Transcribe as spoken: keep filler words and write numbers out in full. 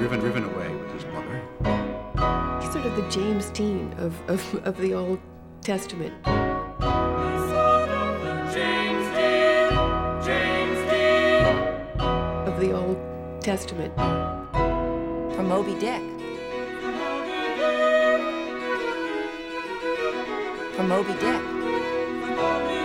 driven, driven away with his mother. He's sort of the James Dean of, of, of the Old Testament. James Dean, James Dean of the Old Testament. From Moby Dick. From Moby Dick.